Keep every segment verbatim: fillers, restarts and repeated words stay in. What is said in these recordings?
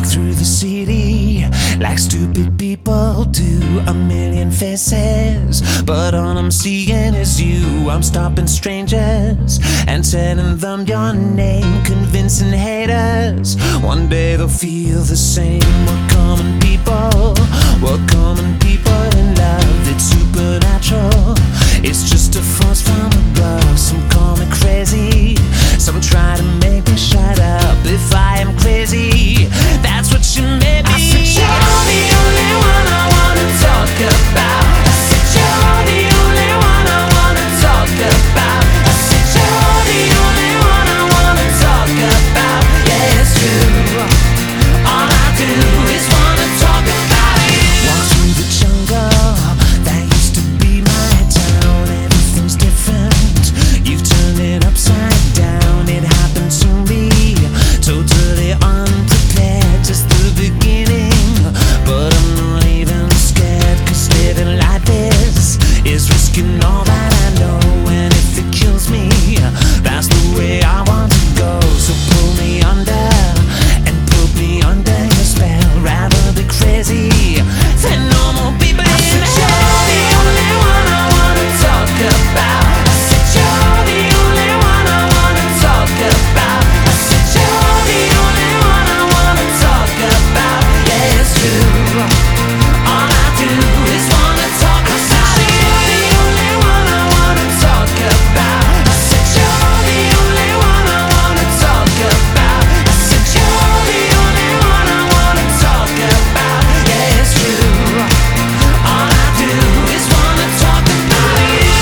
Walk through the city like stupid people do. A million faces, but all I'm seeing is you. I'm stopping strangers and telling them your name, convincing haters one day they'll feel the same. We're common people, we're common people in love. It's supernatural, it's just a force from above. Some call me crazy, some try to make me shut up. If I am crazy, that's what you made me. I said you're the only one I wanna talk about. I said you're the only one I wanna talk about. I said you're the only one I wanna talk about. Yeah, it's true. All I do is wanna talk about you. Walk through the jungle, that used to be my town. Everything's different, you've turned it upside down. It happened to me, totally unprepared, just the beginning. But I'm not even scared, cause living like this is risking all that I know. And if it kills me, that's the way I want to go. So pull me under and put me under your spell. Rather be crazy than normal people. I said you're the only one I wanna talk about. I said you're the only one I wanna talk about. I said you're the only one I wanna talk about. Yeah, it's true. All I do is wanna talk about you. You're the only one I wanna talk about. I said you're the only one I wanna talk about. I said you're the only one I wanna talk about. Yeah, it's true. All I do is wanna talk about you.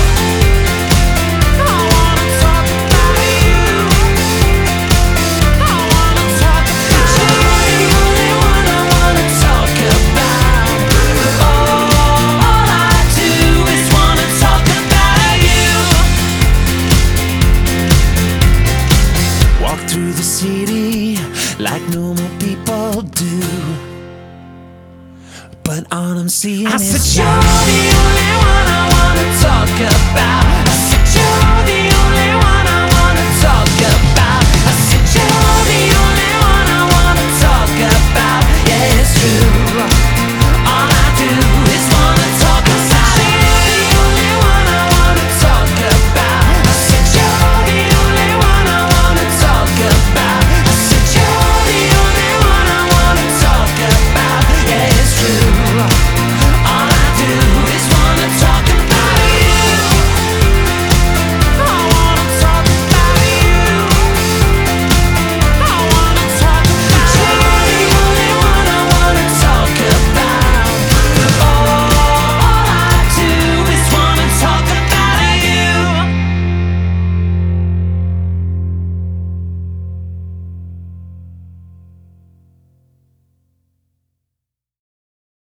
I wanna talk about you. I wanna talk about you. You're the only one I wanna talk about. Oh, all I do is wanna talk about you. Walk through the city like normal people do, but all I'm seeing I is I said you're the only one I wanna talk about.